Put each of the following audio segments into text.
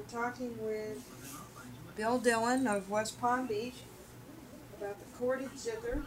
talking with Bill Dillon of West Palm Beach about the corded zither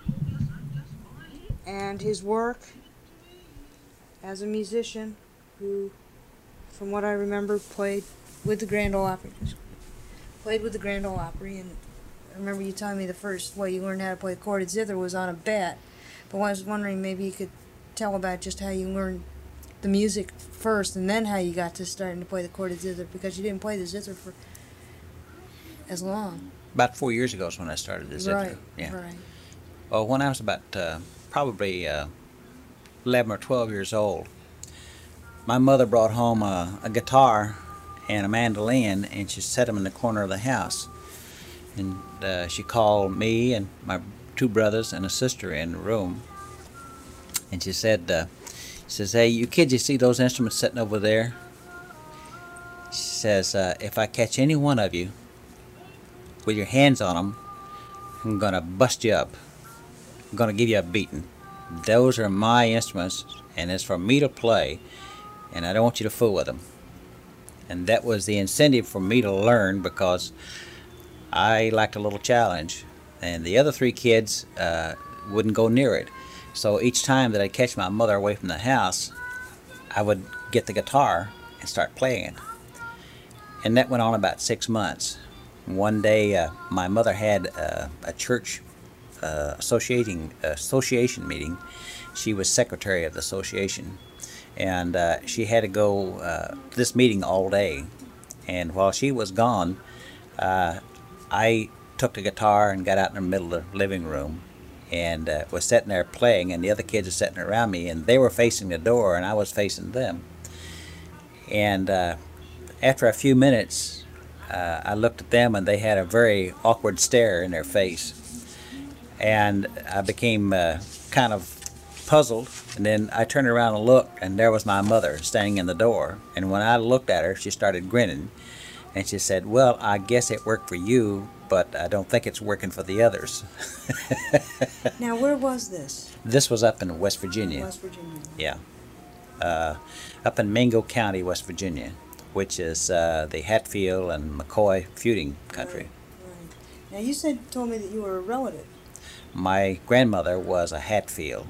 and his work as a musician who, from what I remember, played with the Grand Ole Opry. Played with the Grand Ole Opry, and I remember you telling me the first way you learned how to play the corded zither was on a bat. But I was wondering maybe you could tell about just how you learned the music first and then how you got to starting to play the corded zither, because you didn't play the zither for as long. About 4 years ago is when I started the zither. Right, Yeah. right. Well, when I was about probably 11 or 12 years old, my mother brought home a guitar and a mandolin, and she set them in the corner of the house. And she called me and my two brothers and a sister in the room, and she says, "Hey, you kids, you see those instruments sitting over there?" She says, "If I catch any one of you with your hands on them, I'm gonna bust you up. I'm gonna give you a beating. Those are my instruments, and it's for me to play, and I don't want you to fool with them." And that was the incentive for me to learn, because I liked a little challenge, and the other three kids wouldn't go near it. So each time that I'd catch my mother away from the house, I would get the guitar and start playing it. And that went on about 6 months. One day, my mother had a church association meeting. She was secretary of the association, and she had to go to this meeting all day. And while she was gone, I took the guitar and got out in the middle of the living room and was sitting there playing, and the other kids were sitting around me, and they were facing the door and I was facing them. And after a few minutes, I looked at them, and they had a very awkward stare in their face. And I became kind of puzzled, and then I turned around and looked, and there was my mother standing in the door. And when I looked at her, she started grinning, and she said, "Well, I guess it worked for you, but I don't think it's working for the others." Now, where was this? This was up in West Virginia. West Virginia. Yeah. Up in Mingo County, West Virginia, which is the Hatfield and McCoy feuding country. Right. Now, you told me that you were a relative. My grandmother was a Hatfield.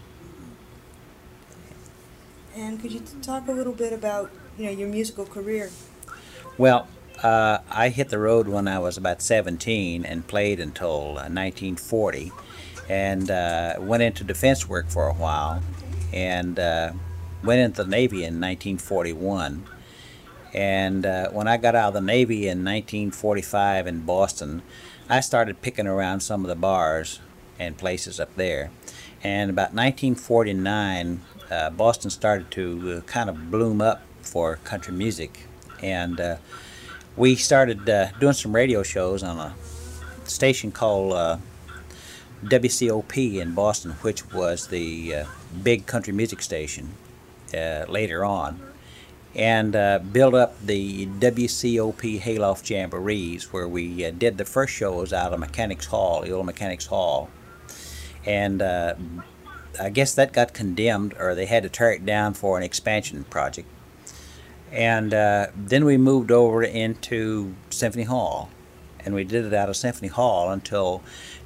And could you talk a little bit about, your musical career? Well, I hit the road when I was about 17 and played until 1940, and went into defense work for a while, and went into the Navy in 1941. And when I got out of the Navy in 1945 in Boston, I started picking around some of the bars and places up there. And about 1949, Boston started to kind of bloom up for country music. And we started doing some radio shows on a station called WCOP in Boston, which was the big country music station later on. And built up the WCOP Hayloft Jamborees, where we did the first shows out of Mechanics Hall, the old Mechanics Hall. And I guess that got condemned, or they had to tear it down for an expansion project. And then we moved over into Symphony Hall, and we did it out of Symphony Hall until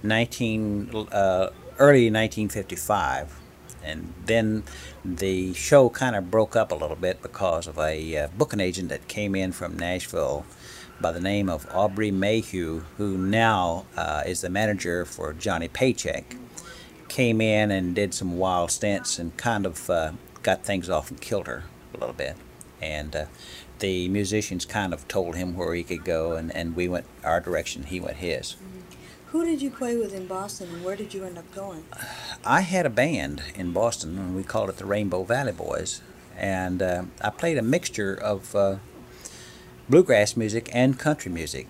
early 1955. And then the show kind of broke up a little bit because of a booking agent that came in from Nashville by the name of Aubrey Mayhew, who now is the manager for Johnny Paycheck. Came in and did some wild stints and kind of got things off and killed her a little bit. And the musicians kind of told him where he could go, and we went our direction, he went his. Who did you play with in Boston, and where did you end up going? I had a band in Boston, and we called it the Rainbow Valley Boys. And I played a mixture of bluegrass music and country music.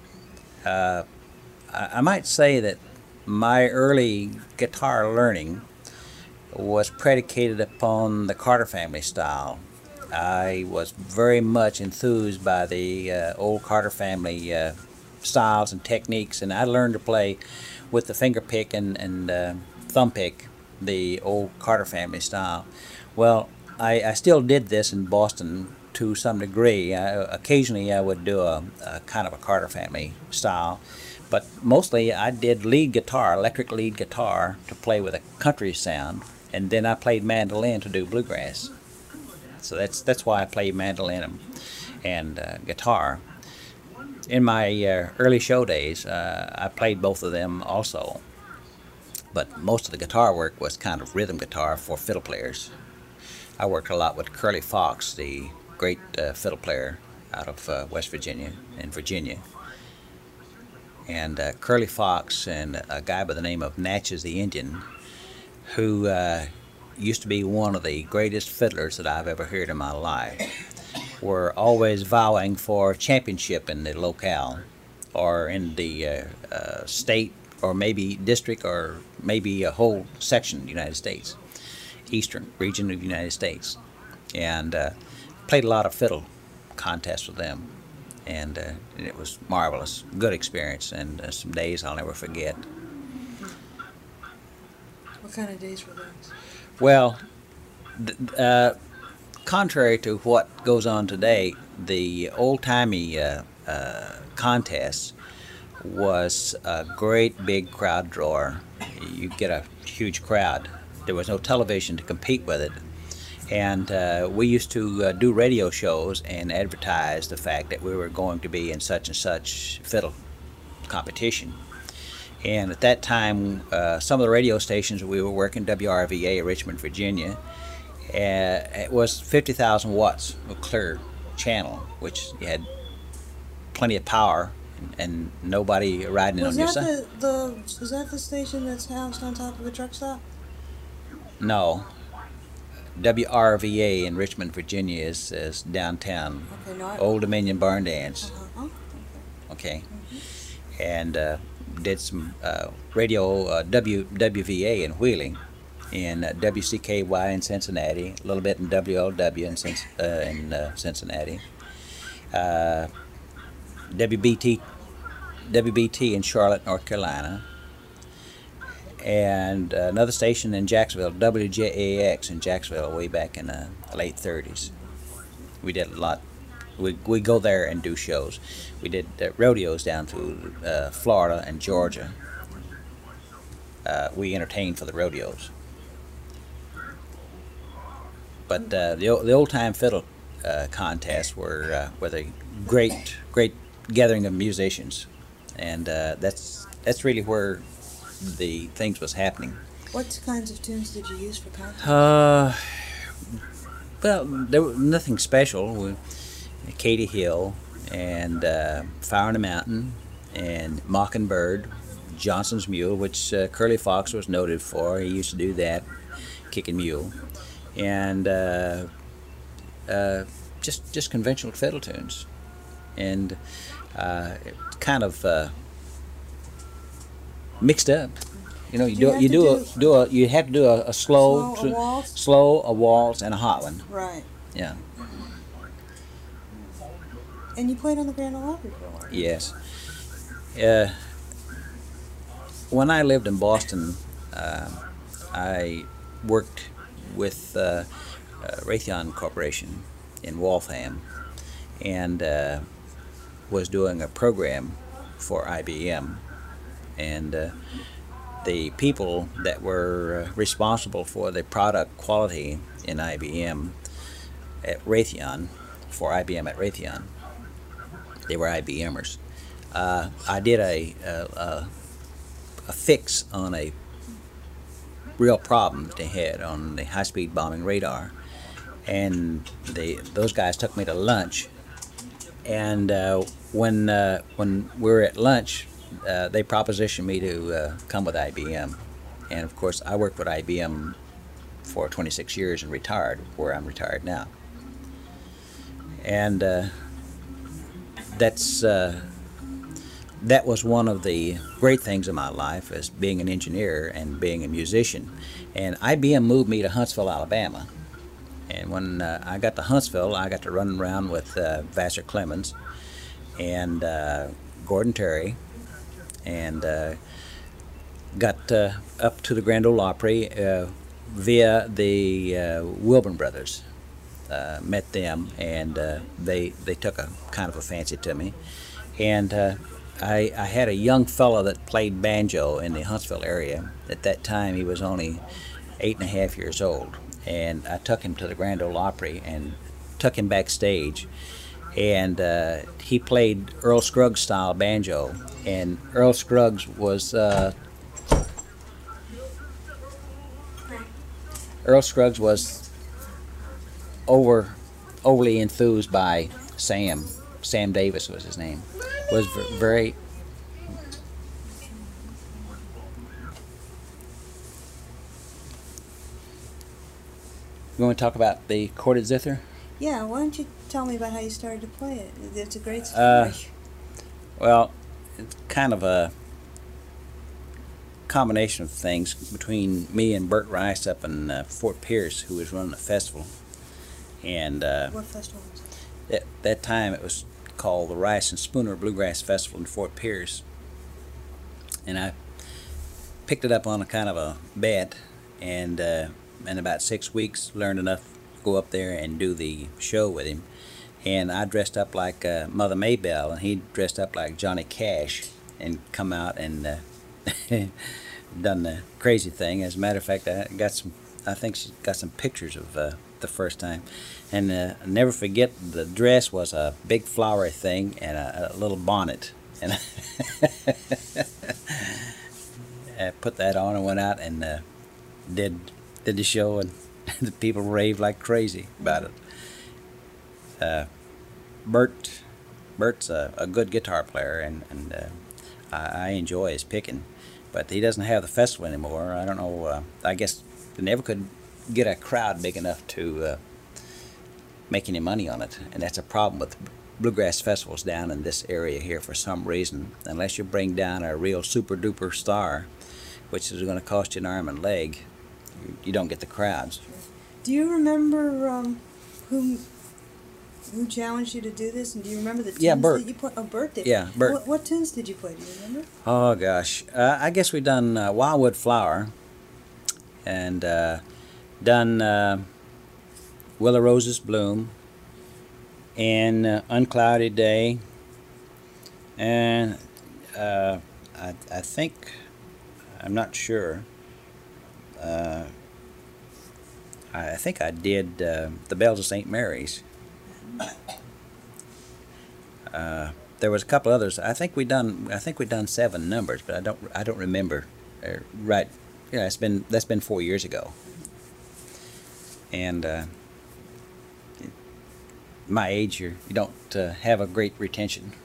I might say that my early guitar learning was predicated upon the Carter family style. I was very much enthused by the old Carter family styles and techniques, and I learned to play with the finger pick and thumb pick, the old Carter family style. Well, I still did this in Boston to some degree. Occasionally I would do a kind of a Carter Family style, but mostly I did lead guitar, electric lead guitar, to play with a country sound, and then I played mandolin to do bluegrass. So that's why I played mandolin and guitar. In my early show days, I played both of them also, but most of the guitar work was kind of rhythm guitar for fiddle players. I worked a lot with Curly Fox, the great fiddle player out of West Virginia and Virginia. And Curly Fox and a guy by the name of Natchez the Indian, who used to be one of the greatest fiddlers that I've ever heard in my life, were always vowing for championship in the locale or in the state or maybe district or maybe a whole section of the United States, eastern region of the United States. And played a lot of fiddle contests with them. And it was marvelous, good experience, and some days I'll never forget. What kind of days were those? Well, contrary to what goes on today, the old-timey contest was a great big crowd drawer. You get a huge crowd. There was no television to compete with it. And we used to do radio shows and advertise the fact that we were going to be in such and such fiddle competition. And at that time, some of the radio stations we were working, WRVA, Richmond, Virginia, it was 50,000 watts of clear channel, which you had plenty of power and nobody riding it on your side. Was that the station that's housed on top of a truck stop? No. WRVA in Richmond, Virginia is downtown. Okay, no, Old Dominion Barn Dance. Oh, Okay. And did some radio WVA in Wheeling, and WCKY in Cincinnati, a little bit in WLW in Cincinnati, WBT in Charlotte, North Carolina, and another station in Jacksonville, WJAX in Jacksonville, way back in the late 30s. We did a lot. We go there and do shows. We did rodeos down through Florida and Georgia. We entertained for the rodeos. But the old time fiddle contests were the great gathering of musicians, and that's really where the things was happening. What kinds of tunes did you use for contests? Well, there was nothing special. Katie Hill and Fire on the Mountain and Mockingbird, Johnson's Mule, which Curly Fox was noted for. He used to do that, kicking mule, and just conventional fiddle tunes, and kind of mixed up. You know, you have to do a slow, a waltz, and a hot one. Right. Yeah. And you played on the Grand Ole Opry for a while. Yes. When I lived in Boston, I worked with Raytheon Corporation in Waltham, and was doing a program for IBM, and the people that were responsible for the product quality in IBM at Raytheon, for IBM at Raytheon, they were IBMers. I did a fix on a real problem that they had on the high-speed bombing radar, and those guys took me to lunch. And when we were at lunch, they propositioned me to come with IBM, and of course I worked with IBM for 26 years and retired, where I'm retired now. And that was one of the great things in my life, as being an engineer and being a musician. And IBM moved me to Huntsville, Alabama. And when I got to Huntsville, I got to run around with Vassar Clemens and Gordon Terry, and got up to the Grand Ole Opry via the Wilburn Brothers. met them, and they took a kind of a fancy to me, and I had a young fellow that played banjo in the Huntsville area. At that time, he was only 8.5 years old, and I took him to the Grand Ole Opry and took him backstage, and he played Earl Scruggs style banjo, and Earl Scruggs was overly enthused by Sam. Sam Davis was his name. Was very. You want to talk about the chorded zither? Yeah, why don't you tell me about how you started to play it? It's a great story. Well, it's kind of a combination of things between me and Bert Rice up in Fort Pierce, who was running a festival. And What festival was it? at that time it was called the Rice and Spooner Bluegrass Festival in Fort Pierce. And I picked it up on a kind of a bet, and in about 6 weeks learned enough to go up there and do the show with him. And I dressed up like Mother Maybelle, and he dressed up like Johnny Cash, and come out and done the crazy thing. As a matter of fact, I think she got some pictures of the first time. And I'll never forget, the dress was a big flowery thing and a little bonnet. And I put that on and went out and did the show, and the people raved like crazy about it. Bert's a good guitar player, and I enjoy his picking, but he doesn't have the festival anymore. I don't know. I guess they never could get a crowd big enough to make any money on it, and that's a problem with bluegrass festivals down in this area here for some reason. Unless you bring down a real super duper star, which is going to cost you an arm and leg, you don't get the crowds. Do you remember who challenged you to do this? And do you remember the tunes Bert. that you played? Oh, Bert did. Yeah, Bert. What tunes did you play? Do you remember? Oh gosh, I guess we done Wildwood Flower, and done Willow Roses Bloom, and Unclouded Day, and I think, I'm not sure. I think I did the Bells of St. Mary's. There was a couple others. I think we done 7 numbers, but I don't remember. Right, yeah, that's been 4 years ago. And my age, you don't have a great retention.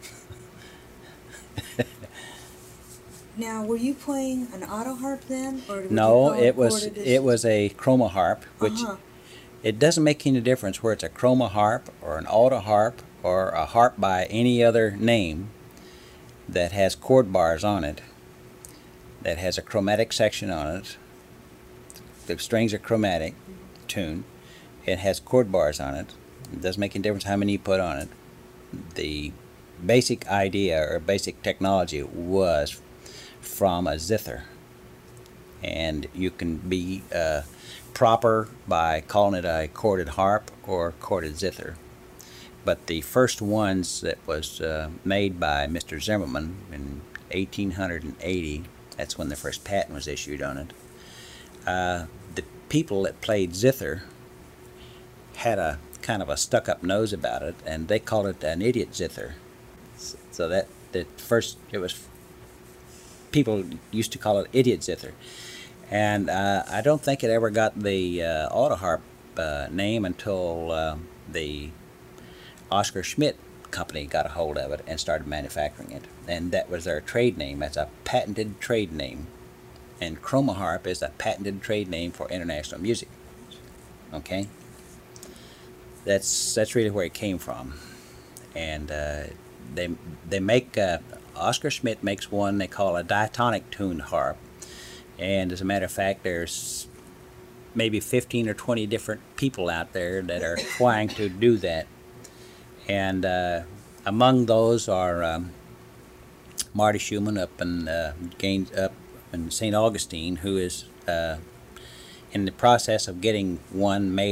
Now, were you playing an auto harp then, or would No, you it was a chroma harp, which it doesn't make any difference where it's a chroma harp or an auto harp or a harp by any other name that has chord bars on it, that has a chromatic section on it. The strings are chromatic tuned. It has chord bars on it. It doesn't make any difference how many you put on it. The basic idea or basic technology was from a zither, and you can be proper by calling it a chorded harp or chorded zither. But the first ones that was made by Mr. Zimmerman in 1880, that's when the first patent was issued on it. The people that played zither had a kind of a stuck-up nose about it, and they called it an idiot zither. So that first, it was, people used to call it idiot zither, and I don't think it ever got the auto harp name until the Oscar Schmidt company got a hold of it and started manufacturing it, and that was their trade name. That's a patented trade name, and chroma harp is a patented trade name for international music. Okay, that's really where it came from. And they make Oscar Schmidt makes one they call a diatonic tuned harp, and as a matter of fact, there's maybe 15 or 20 different people out there that are trying to do that. And among those are Marty Schumann up in St. Augustine, who is in the process of getting one made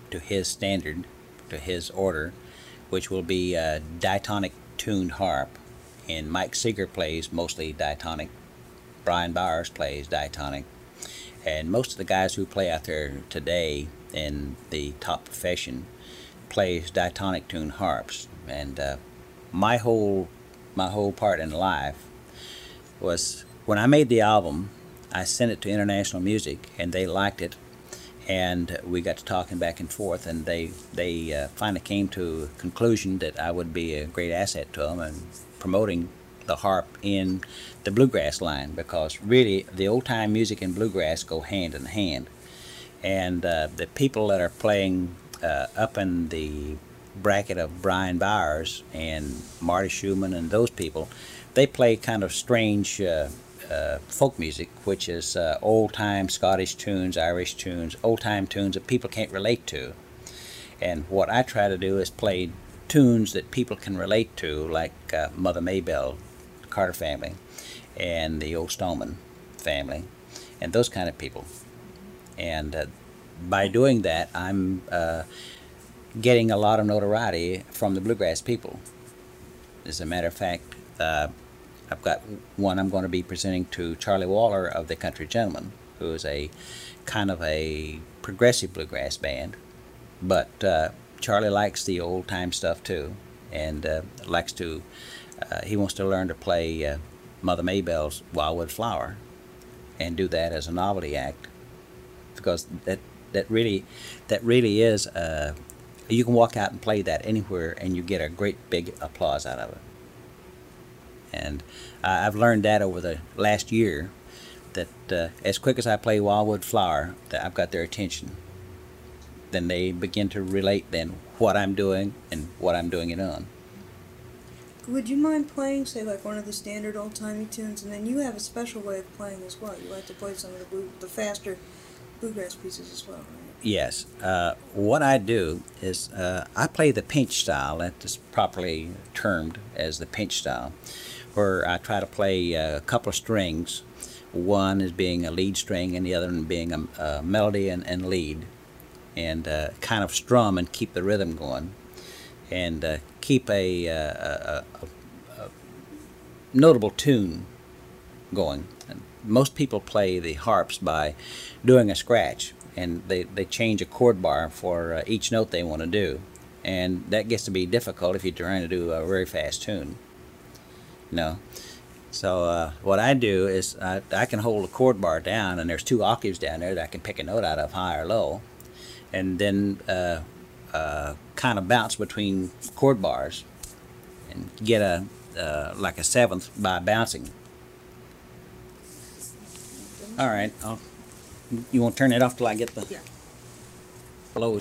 to his standard, to his order, which will be a diatonic tuned harp. And Mike Seeger plays mostly diatonic. Brian Bowers plays diatonic. And most of the guys who play out there today in the top profession plays diatonic tuned harps. And my whole part in life was when I made the album, I sent it to International Music and they liked it, and we got to talking back and forth, and they finally came to a conclusion that I would be a great asset to them and promoting the harp in the bluegrass line, because really the old time music and bluegrass go hand in hand. And the people that are playing up in the bracket of Brian Bowers and Marty Schumann and those people, they play kind of strange folk music, which is old-time Scottish tunes, Irish tunes, old-time tunes that people can't relate to. And what I try to do is play tunes that people can relate to, like Mother Maybelle, Carter family, and the old Stoneman family, and those kind of people. And by doing that, I'm getting a lot of notoriety from the bluegrass people. As a matter of fact, I've got one I'm going to be presenting to Charlie Waller of the Country Gentlemen, who is a kind of a progressive bluegrass band. But Charlie likes the old time stuff too, and likes to. He wants to learn to play Mother Maybelle's Wildwood Flower, and do that as a novelty act, because that really is. You can walk out and play that anywhere, and you get a great big applause out of it. And I've learned that over the last year, that as quick as I play Wildwood Flower, that I've got their attention. Then they begin to relate then what I'm doing and what I'm doing it on. Would you mind playing, say, like one of the standard old-timey tunes, and then you have a special way of playing as well? You like to play some of the faster bluegrass pieces as well, right? Yes. What I do is I play the pinch style. That is properly termed as the pinch style, where I try to play a couple of strings, one is being a lead string and the other one being a melody and lead, and kind of strum and keep the rhythm going, and keep a notable tune going. And most people play the harps by doing a scratch, and they change a chord bar for each note they want to do, and that gets to be difficult if you're trying to do a very fast tune. No. So what I do is I can hold a chord bar down, and there's 2 octaves down there that I can pick a note out of, high or low, and then kind of bounce between chord bars and get like a 7th by bouncing. All right, you want to turn it off till I get the load.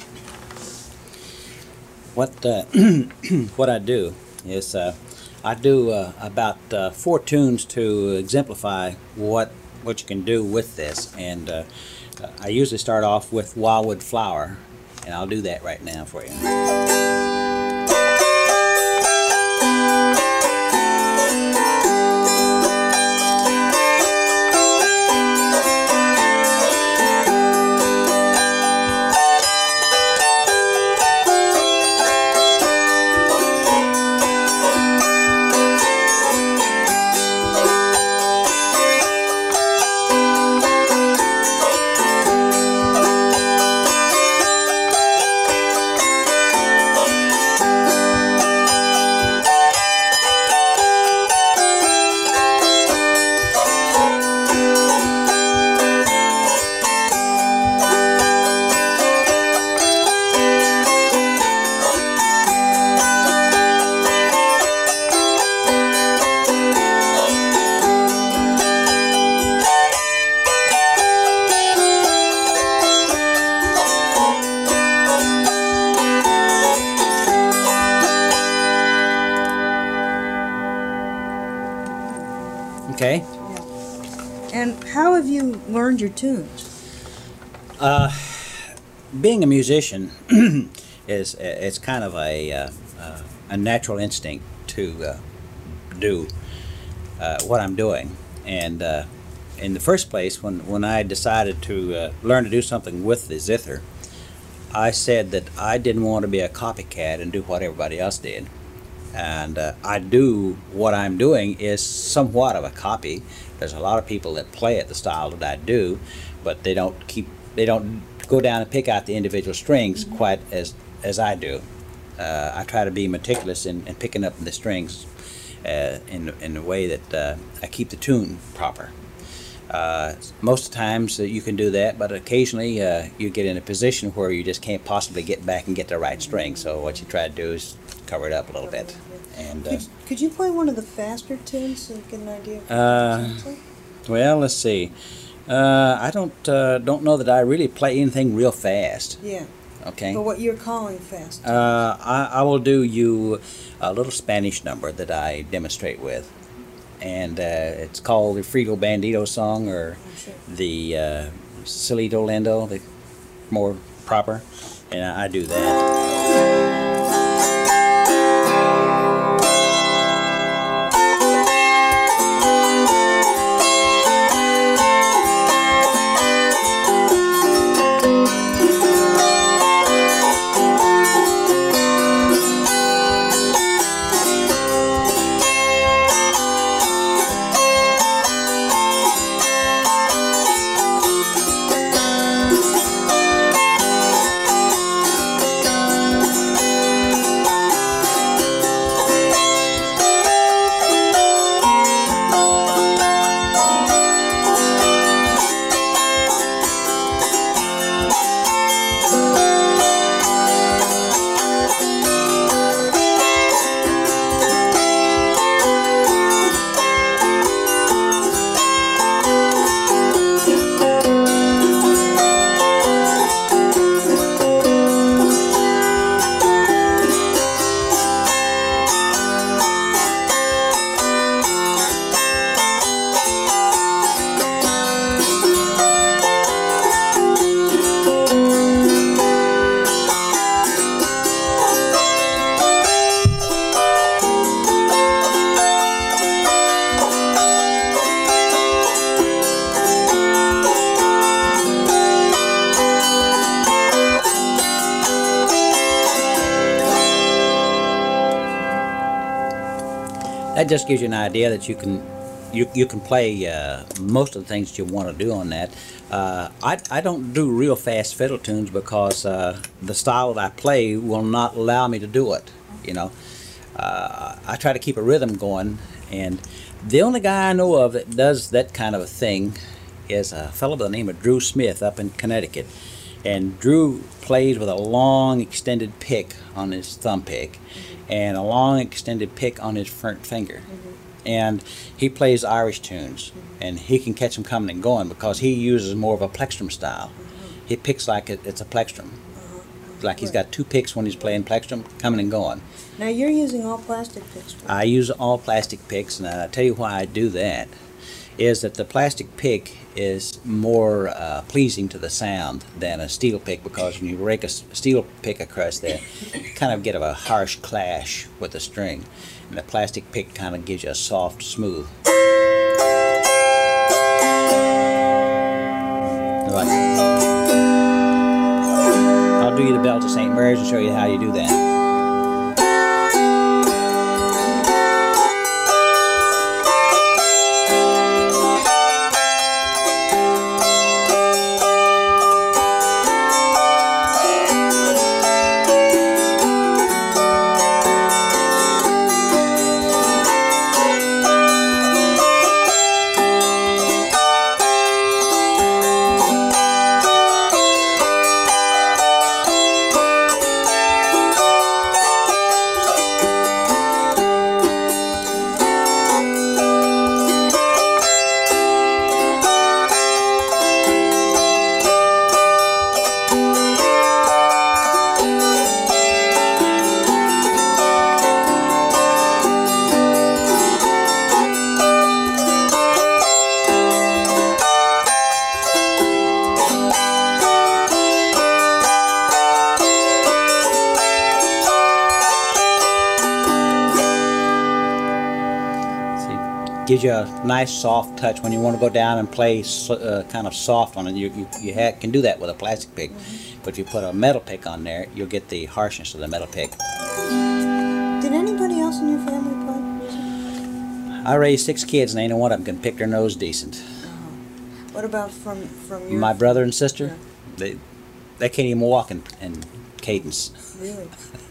What I do is I do about 4 tunes to exemplify what you can do with this, and I usually start off with Wildwood Flower, and I'll do that right now for you. Okay. And how have you learned your tunes? Being a musician is it's kind of a natural instinct to do what I'm doing. And in the first place, when I decided to learn to do something with the zither, I said that I didn't want to be a copycat and do what everybody else did. And I do what I'm doing is somewhat of a copy. There's a lot of people that play it the style that I do, but they don't go down and pick out the individual strings quite as I do. I try to be meticulous in picking up the strings in a way that I keep the tune proper. Most of the times you can do that, but occasionally you get in a position where you just can't possibly get back and get the right string. So what you try to do is cover it up a little bit. And Could you play one of the faster tunes so we get an idea of what it sounds like? well, let's see. I don't know that I really play anything real fast. Yeah, Okay. but what you're calling fast. I will do you a little Spanish number that I demonstrate with, and it's called the Frigo Bandito song, or Oh, sure. the Silito Lindo, the more proper, and I do that. That just gives you an idea that you can play most of the things that you want to do on that. I don't do real fast fiddle tunes because the style that I play will not allow me to do it. You know, I try to keep a rhythm going, and the only guy I know of that does that kind of a thing is a fellow by the name of Drew Smith up in Connecticut. And Drew plays with a long extended pick on his thumb pick and a long extended pick on his front finger. And he plays Irish tunes, and he can catch them coming and going because he uses more of a plectrum style. He picks like it's a plectrum. Like he's got two picks when he's playing plectrum, coming and going. Now you're using all plastic picks. For I use all plastic picks, and I'll tell you why I do that. Is that the plastic pick is more pleasing to the sound than a steel pick, because when you rake a steel pick across there, you kind of get a harsh clash with the string, and the plastic pick kind of gives you a soft, smooth. Like, I'll do you the Bells of St. Mary's and show you how you do that. gives you a nice soft touch when you want to go down and play kind of soft on it. Can do that with a plastic pick, but if you put a metal pick on there, you'll get the harshness of the metal pick. Did anybody else in your family play music? I raised 6 kids, and ain't no one of them can pick their nose decent. What about from your... My brother and sister, Yeah. they can't even walk in cadence. Really?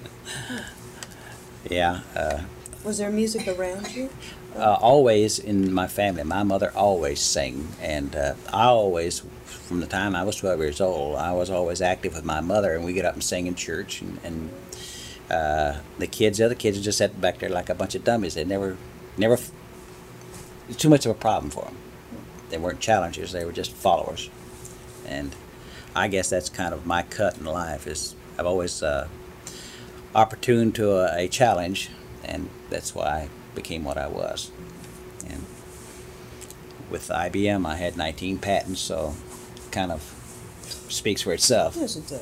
Yeah. Was there music around you? Always in my family, my mother always sang, and I always, from the time I was 12 years old, I was always active with my mother, and we get up and sing in church, and the other kids just sat back there like a bunch of dummies. They never, it's too much of a problem for them. They weren't challengers, they were just followers, and I guess that's kind of my cut in life. Is I've always opportune to a challenge, and that's why I became what I was. And with IBM, I had 19 patents, so it kind of speaks for itself. Yes, it does.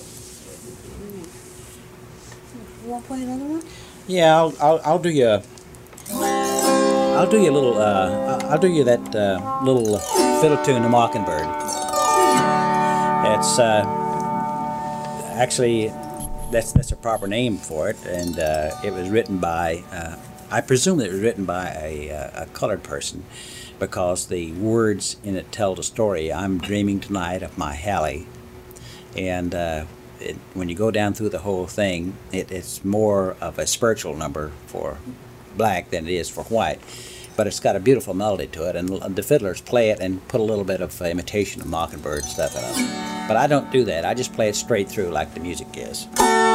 You want to play another one? Yeah, I'll do you. I'll do you a little. I'll do you that little fiddle tune, "The Mockingbird." It's actually that's a proper name for it, and it was written by. I presume that it was written by a colored person, because the words in it tell the story. I'm dreaming tonight of my Hallie, and when you go down through the whole thing, it's more of a spiritual number for black than it is for white, but it's got a beautiful melody to it, and the fiddlers play it and put a little bit of imitation of Mockingbird stuff in it. But I don't do that. I just play it straight through like the music is.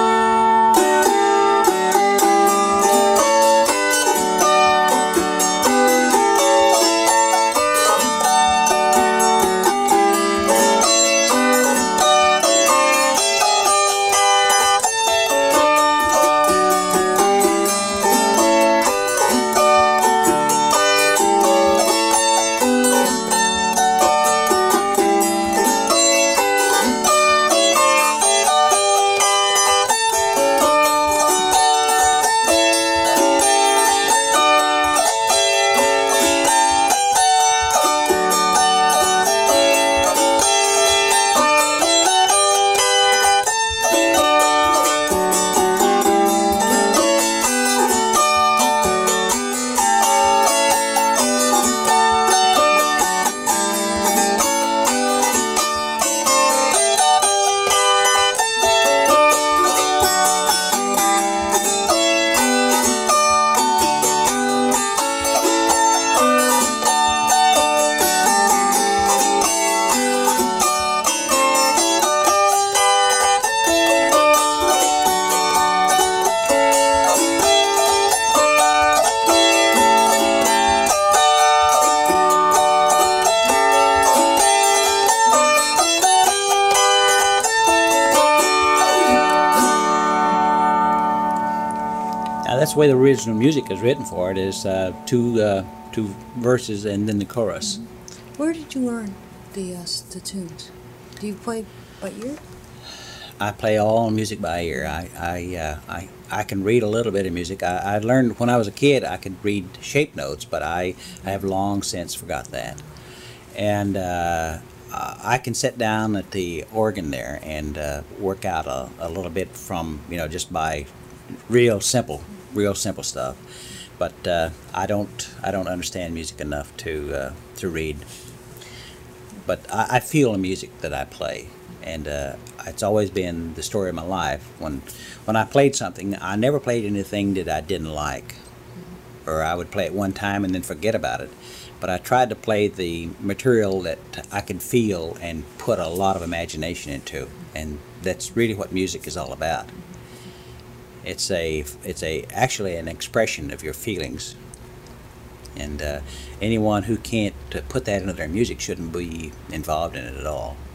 That's the way the original music is written for it, is two verses and then the chorus. Where did you learn the tunes? Do you play by ear? I play all music by ear. I can read a little bit of music. I learned when I was a kid I could read shape notes, but I have long since forgot that. And I can sit down at the organ there and work out a little bit from, just by real simple stuff. But I don't understand music enough to read. But I feel the music that I play, and it's always been the story of my life. When I played something, I never played anything that I didn't like, or I would play it one time and then forget about it. But I tried to play the material that I could feel and put a lot of imagination into, and that's really what music is all about. It's actually an expression of your feelings, and anyone who can't put that into their music shouldn't be involved in it at all.